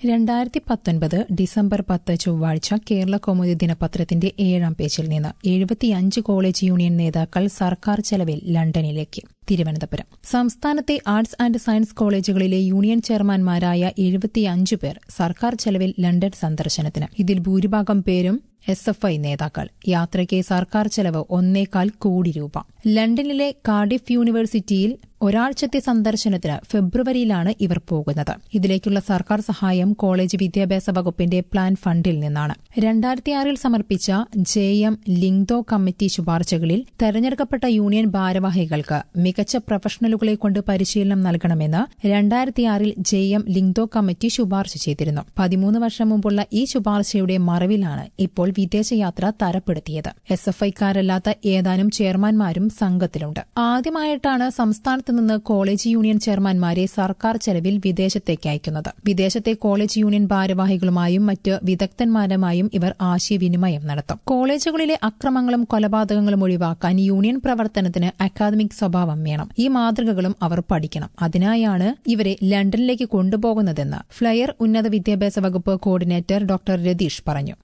2019 December 10 ചൊവ്വാഴ്ച കേരള കൗമുദി ദിനപത്രത്തിന്റെ 7-ാം പേജിൽ നിന്ന് 75 കോളേജ് യൂണിയൻ നേതാക്കൾ സർക്കാർ ചെലവിൽ ലണ്ടനിലേക്ക്. തിരുവനന്തപുരം സംസ്ഥാനത്തെ ആർട്സ് ആൻഡ് സയൻസ് കോളേജുകളിലെ യൂണിയൻ ചെയർമാൻമാരായ 75 പേർ സർക്കാർ ചെലവിൽ ലണ്ടൻ സന്ദർശനത്തിന്. ഇതിൽ ഭൂരിഭാഗം പേരും SFI നേതാക്കൾ. യാത്രയ്ക്ക് സർക്കാർ ചെലവ് 1.25 കോടി രൂപ. ലണ്ടനിലെ കാർഡിഫ് യൂണിവേഴ്സിറ്റിയിൽ ഒരാഴ്ചത്തെ സന്ദർശനത്തിന് ഫെബ്രുവരിയിലാണ് ഇവർ പോകുന്നത്. ഇതിലേക്കുള്ള സർക്കാർ സഹായം കോളേജ് വിദ്യാഭ്യാസ വകുപ്പിന്റെ പ്ലാൻ ഫണ്ടിൽ നിന്നാണ്. 2006 സമർപ്പിച്ച JM ലിങ്തോ കമ്മിറ്റി ശുപാർശകളിൽ തെരഞ്ഞെടുക്കപ്പെട്ട യൂണിയൻ ഭാരവാഹികൾക്ക് മികച്ച പ്രൊഫഷണലുകളെ കൊണ്ട് പരിശീലനം നൽകണമെന്ന് 2006 JM ലിങ്തോ കമ്മിറ്റി ശുപാർശ ചെയ്തിരുന്നു. 13 വർഷം മുമ്പുള്ള ഈ ശുപാർശയുടെ മറവിലാണ് ഇപ്പോൾ വിദേശയാത്ര തരപ്പെടുത്തിയത്. SFIക്കാരല്ലാത്ത ഏതാനും ചെയർമാൻമാരും സംഘത്തിലുണ്ട്. ആദ്യമായിട്ടാണ് സംസ്ഥാനത്ത് നിന്ന് കോളേജ് യൂണിയൻ ചെയർമാൻമാരെ സർക്കാർ ചെലവിൽ വിദേശത്തേക്ക് അയക്കുന്നത്. വിദേശത്തെ കോളേജ് യൂണിയൻ ഭാരവാഹികളുമായും മറ്റ് വിദഗ്ധന്മാരുമായും ഇവർ ആശയവിനിമയം നടത്തും. കോളേജുകളിലെ അക്രമങ്ങളും കൊലപാതകങ്ങളും ഒഴിവാക്കാൻ യൂണിയൻ പ്രവർത്തനത്തിന് അക്കാദമിക് സ്വഭാവം വേണം. ഈ മാതൃകകളും അവർ പഠിക്കണം. അതിനായാണ് ഇവരെ ലണ്ടനിലേക്ക് കൊണ്ടുപോകുന്നതെന്ന് ഫ്ലയർ ഉന്നത വിദ്യാഭ്യാസ വകുപ്പ് കോർഡിനേറ്റർ ഡോക്ടർ രതീഷ് പറഞ്ഞു.